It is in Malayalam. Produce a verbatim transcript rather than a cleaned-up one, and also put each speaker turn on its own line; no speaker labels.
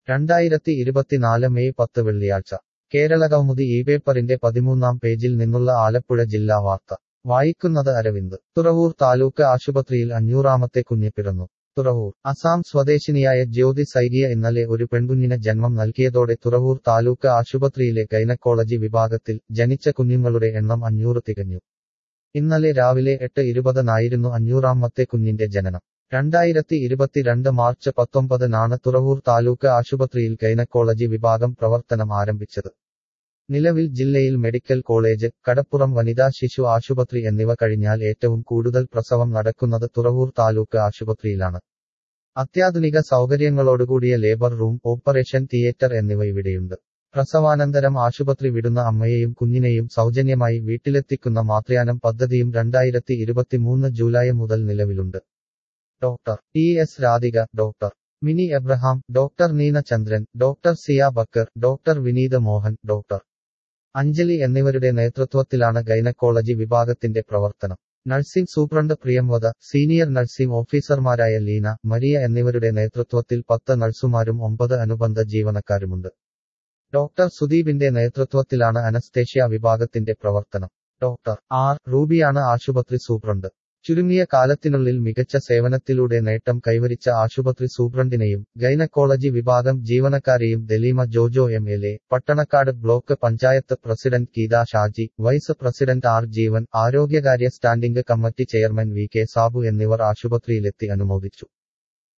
രണ്ടായിരത്തി ഇരുപത്തിനാല് മെയ് പത്ത് വെള്ളിയാഴ്ച കേരളകൗമുദി ഈ പേപ്പറിന്റെ പതിമൂന്നാം പേജിൽ നിന്നുള്ള ആലപ്പുഴ ജില്ലാ വാർത്ത വായിക്കുന്നത് അരവിന്ദ്. തുറവൂർ താലൂക്ക് ആശുപത്രിയിൽ അഞ്ഞൂറാമത്തെ കുഞ്ഞ് പിറന്നു. തുറവൂർ അസാം സ്വദേശിനിയായ ജ്യോതി സൈകിയ ഇന്നലെ ഒരു പെൺകുഞ്ഞിന് ജന്മം നൽകിയതോടെ തുറവൂർ താലൂക്ക് ആശുപത്രിയിലെ ഗൈനക്കോളജി വിഭാഗത്തിൽ ജനിച്ച കുഞ്ഞുങ്ങളുടെ എണ്ണം അഞ്ഞൂറ് തികഞ്ഞു. ഇന്നലെ രാവിലെ എട്ട് ഇരുപതിനായിരുന്നു അഞ്ഞൂറാമത്തെ കുഞ്ഞിന്റെ ജനനം. രണ്ടായിരത്തി ഇരുപത്തിരണ്ട് മാർച്ച് പത്തൊമ്പതിനാണ് തുറവൂർ താലൂക്ക് ആശുപത്രിയിൽ ഗൈനക്കോളജി വിഭാഗം പ്രവർത്തനം ആരംഭിച്ചത്. നിലവിൽ ജില്ലയിൽ മെഡിക്കൽ കോളേജ്, കടപ്പുറം വനിതാ ശിശു ആശുപത്രി എന്നിവ കഴിഞ്ഞാൽ ഏറ്റവും കൂടുതൽ പ്രസവം നടക്കുന്നത് തുറവൂർ താലൂക്ക് ആശുപത്രിയിലാണ്. അത്യാധുനിക സൗകര്യങ്ങളോടുകൂടിയ ലേബർ റൂം, ഓപ്പറേഷൻ തിയേറ്റർ എന്നിവ ഇവിടെയുണ്ട്. പ്രസവാനന്തരം ആശുപത്രി വിടുന്ന അമ്മയെയും കുഞ്ഞിനെയും സൗജന്യമായി വീട്ടിലെത്തിക്കുന്ന മാതൃയാനം പദ്ധതിയും രണ്ടായിരത്തി ഇരുപത്തിമൂന്ന് ജൂലൈ മുതൽ നിലവിലുണ്ട്. Doctor T S Radhika, doctor Mini Abraham, doctor Neena Chandran, doctor Siya Bakar, doctor Vineeth Mohan, doctor Anjali എന്നിവരുടെ നേതൃത്വത്തിലാണ് ഗൈനക്കോളജി വിഭാഗത്തിന്റെ പ്രവർത്തനം. Nursing superintendent Priyamvada, senior nursing ഓഫീസർമാരായ ലീന, മരിയ എന്നിവരുടെ നേതൃത്വത്തിൽ പത്ത് നഴ്സുമാരും ഒമ്പത് അനുബന്ധ ജീവനക്കാരുമുണ്ട്. ഡോക്ടർ സുദീപിന്റെ നേതൃത്വത്തിലാണ് അനസ്തേഷ്യ വിഭാഗത്തിന്റെ പ്രവർത്തനം. ഡോക്ടർ ആർ റൂബിയാണ് ആശുപത്രി സൂപ്രണ്ട്. ചുരുങ്ങിയ കാലത്തിനുള്ളിൽ മികച്ച സേവനത്തിലൂടെ നേട്ടം കൈവരിച്ച ആശുപത്രി സൂപ്രണ്ടിനെയും ഗൈനക്കോളജി വിഭാഗം ജീവനക്കാരെയും Daleema Jojo M L A, Pattanakkad block panchayat president Geetha Shaji, vice president R Jeevan, ആരോഗ്യകാര്യ standing committee chairman V K Sabu എന്നിവർ ആശുപത്രിയിലെത്തി അനുമോദിച്ചു.